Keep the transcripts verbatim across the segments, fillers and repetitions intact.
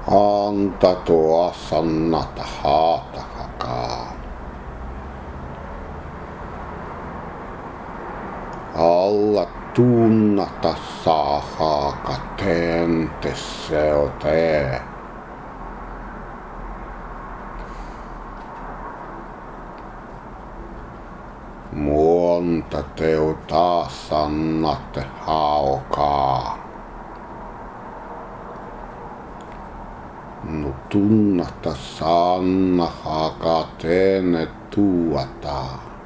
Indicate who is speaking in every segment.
Speaker 1: Anta toa sannata haatahaka. Alla tunnata saahaka tente seote. Muonta teuta sannate haokaa. No tunnata sanna haka teene tuota.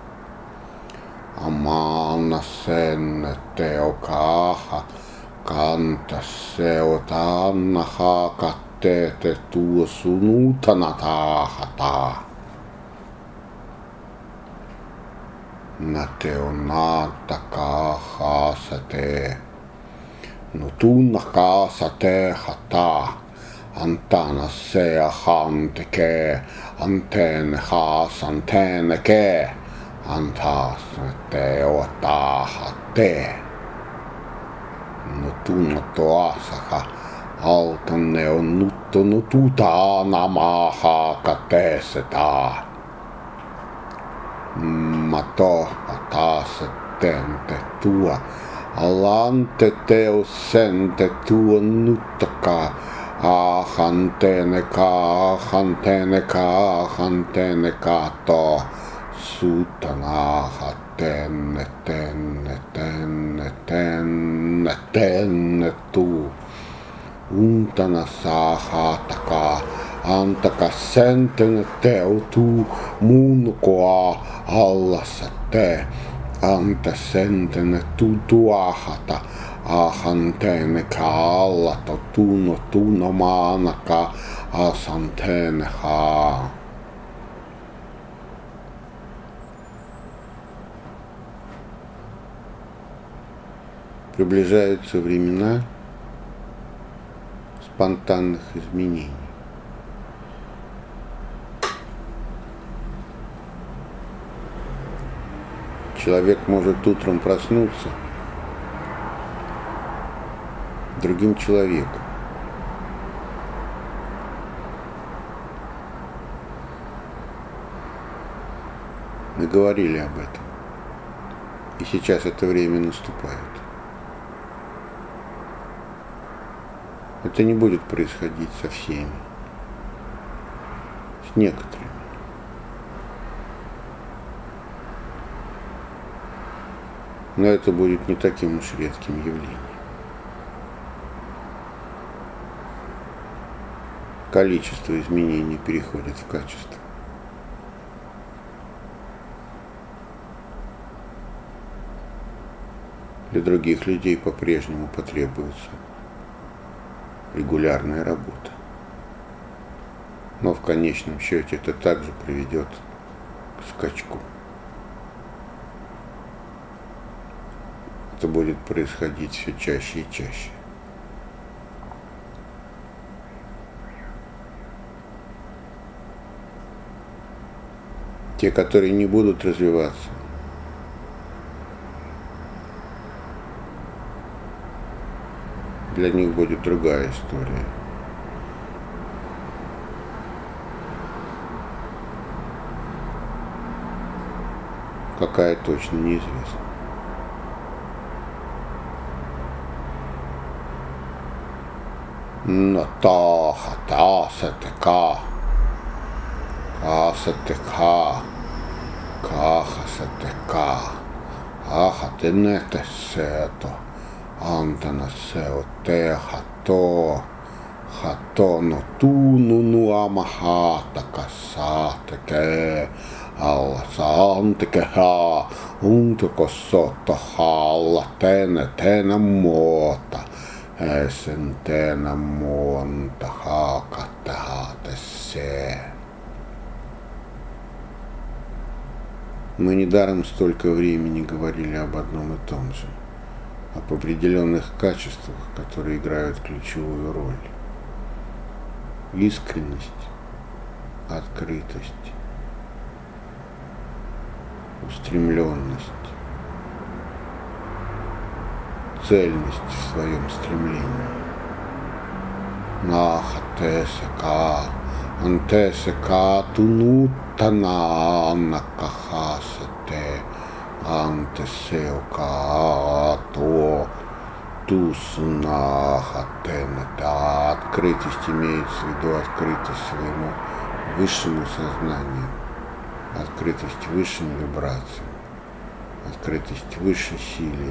Speaker 1: Amana sen teokaaha kanta seota anna haka teete tuo sunutana taahata. Na teo naata kaahaasa tee. No tunna kaasa tee hataa. Antana se hante ke, antene haas antene ke, antas te otaha te. No tunno toasaka, altanne on nutto no tuta namaha kateseta. Mato taas tente tua, alante teo sente tuo nuttaka. Ahantene ka, ahantene ka, ahantene ka to sutana tenne tenne tenne tenne tenne tu untana saahataka antaka sentene teu tu munkoa allassa te anta sentene tu tuahata. Ahantene ka alla to tunno tunno maanaka asantene ha. Приближаются времена спонтанных изменений. Человек может утром проснуться другим человеком. Мы говорили об этом. И сейчас это время наступает. Это не будет происходить со всеми. С некоторыми. Но это будет не таким уж редким явлением. Количество изменений переходит в качество. Для других людей по-прежнему потребуется регулярная работа. Но в конечном счете это также приведет к скачку. Это будет происходить все чаще и чаще. Те, которые не будут развиваться, для них будет другая история. Какая точно неизвестна. No taha taasete ka, kaasete ka, kaahasete ka, ahatenete seeto, antana seo te hato, hato no tuunu nuama haataka saateke, alla saanteke haa, untoko soto haalla tene tene muota. Эсентена монта хакатахатесе. Мы недаром столько времени говорили об одном и том же, об определенных качествах, которые играют ключевую роль. Искренность, открытость, устремленность, цельность в своем стремлении. Nahатeseka, Anteseka tunutana nakahasete, Anteseuka то Туснахатенета. Открытость имеется в виду открытость своему высшему сознанию, открытость высшим вибрациям, открытость высшей силе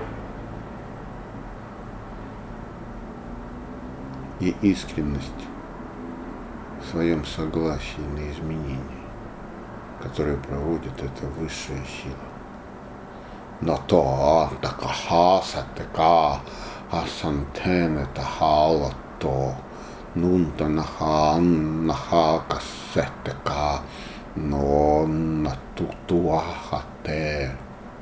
Speaker 1: и искренность в своем согласии на изменения, которые проводит эта высшая сила. Но то такахаса така асантене тахала то нунта нахан нахакасетека но натутуахате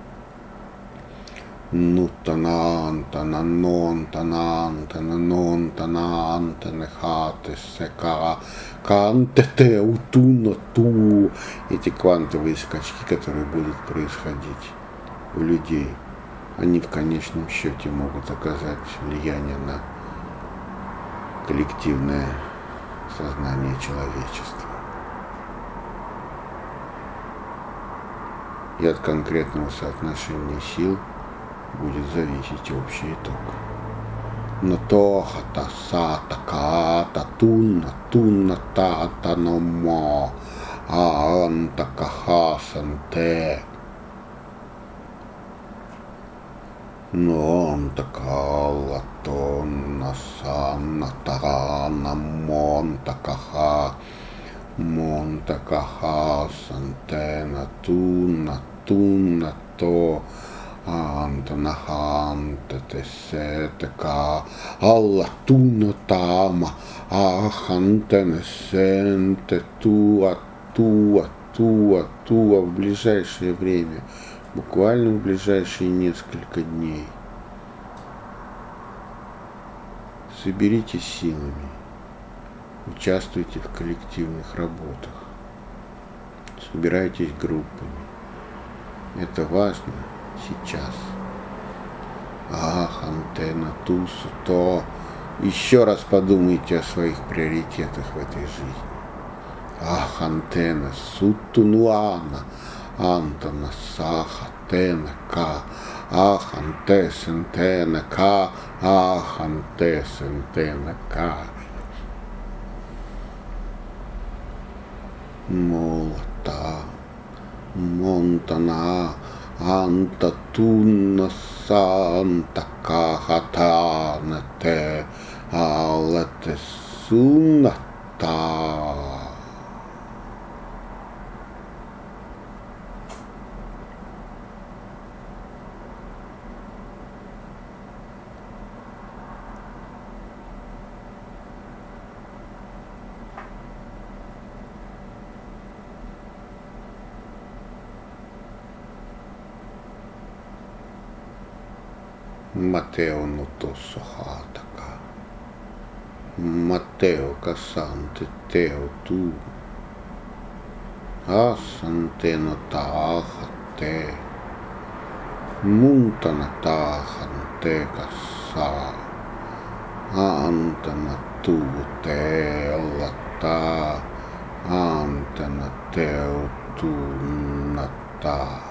Speaker 1: нутанан тананон танан тананон танан танехате сека кантете утуна ту. Эти квантовые скачки, которые будут происходить у людей, они в конечном счете могут оказать влияние на коллективное сознание человечества. И от конкретного соотношения сил будет зависеть общий итог. Но то хата са така татунна тунна та таномо а антакахасанте. Но он такала то насанна тарана монтакаха монтакаха сантена тунна тунна то антанаханта тесетека алла тунна тама ахантенесенте туа туа туа туа в ближайшее время. Буквально в ближайшие несколько дней. Соберитесь силами, участвуйте в коллективных работах, собирайтесь группами. Это важно сейчас. Ах, антенна, тусу, то. Еще раз подумайте о своих приоритетах в этой жизни. Ах, антенна, сутунуана. Антона саха тенка, аханте сентенка, аханте сентенка. Молота, монтана, анта тунна санта кахатанете, алете сунната. Matteo nutosso hataka. Matteo kasante teo tu. Asante no taahate. Muntana taahante kassa. Antana tu teellata. Antana teo tunnata.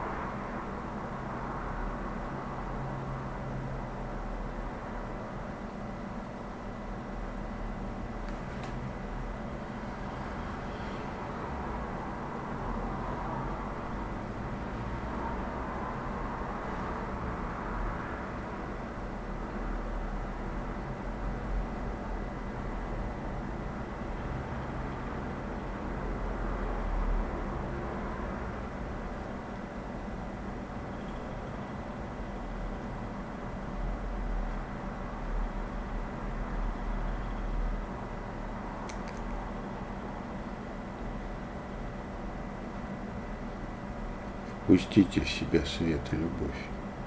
Speaker 1: Пустите в себя свет и любовь.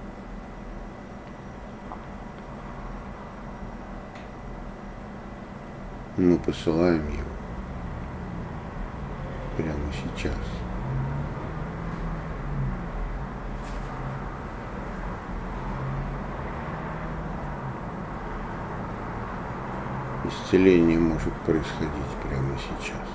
Speaker 1: Мы посылаем его прямо сейчас. Исцеление может происходить прямо сейчас.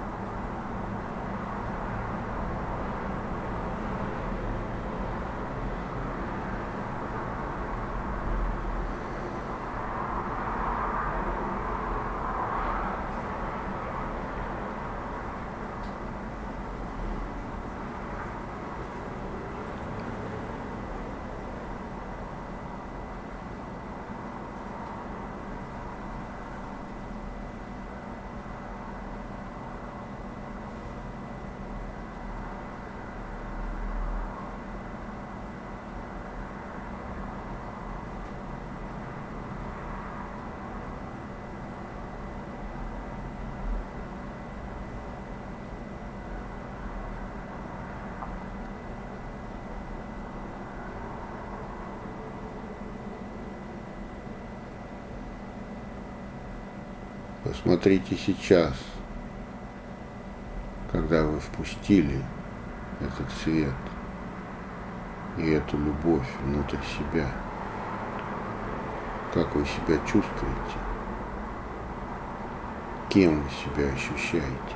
Speaker 1: Посмотрите сейчас, когда вы впустили этот свет и эту любовь внутрь себя. Как вы себя чувствуете? Кем вы себя ощущаете?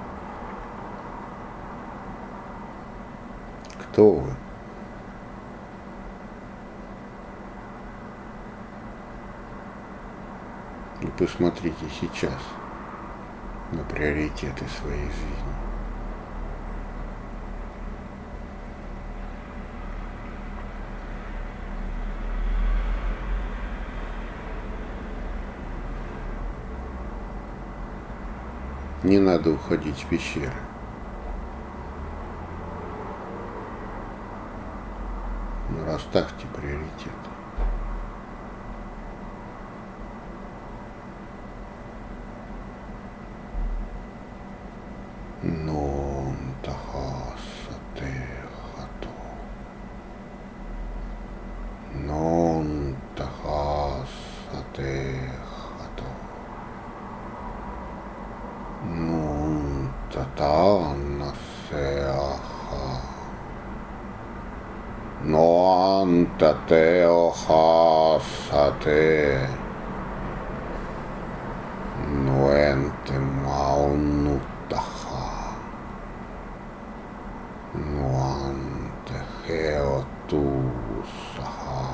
Speaker 1: Кто вы? И посмотрите сейчас на приоритеты своей жизни. Не надо уходить в пещеры. Но расставьте приоритеты. Non tahasate hato. Non tahasate hato. Non tatanase aha. Non tateo hasate. Nuente maunutaha. Nuante heotusaha.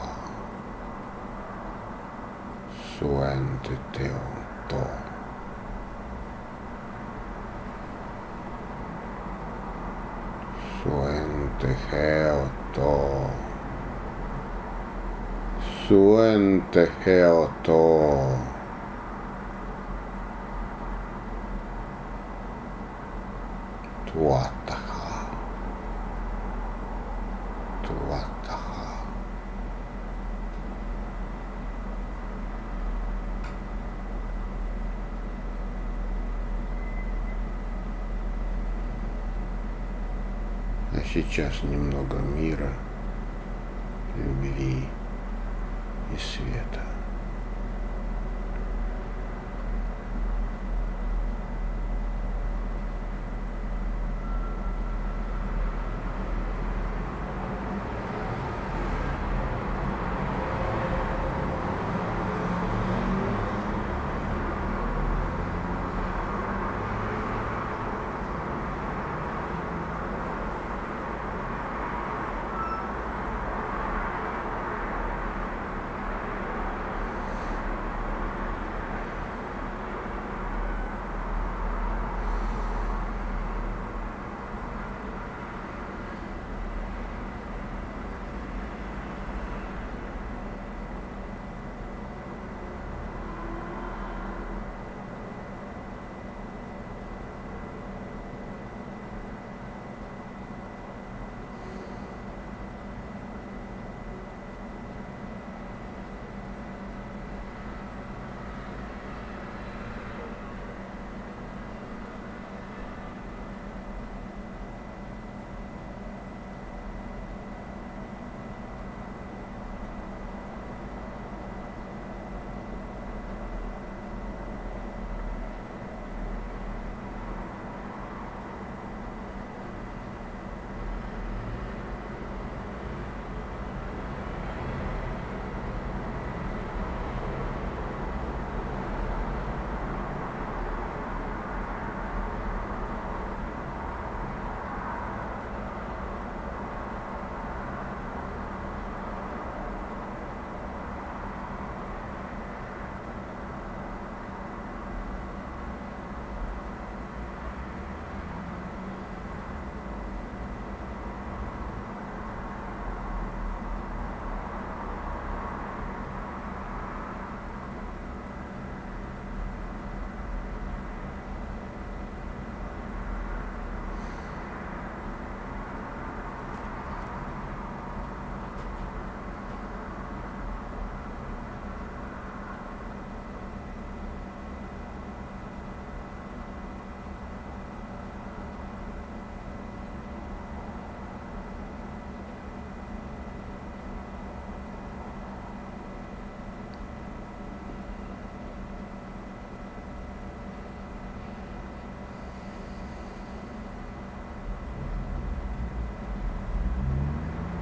Speaker 1: Suente teonto. Suente heoto. Suente heoto. Tuataha. Tuataha. А сейчас немного мира, любви и света.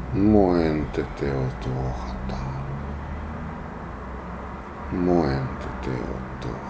Speaker 1: Muente te otuhata. Muente te otuhata.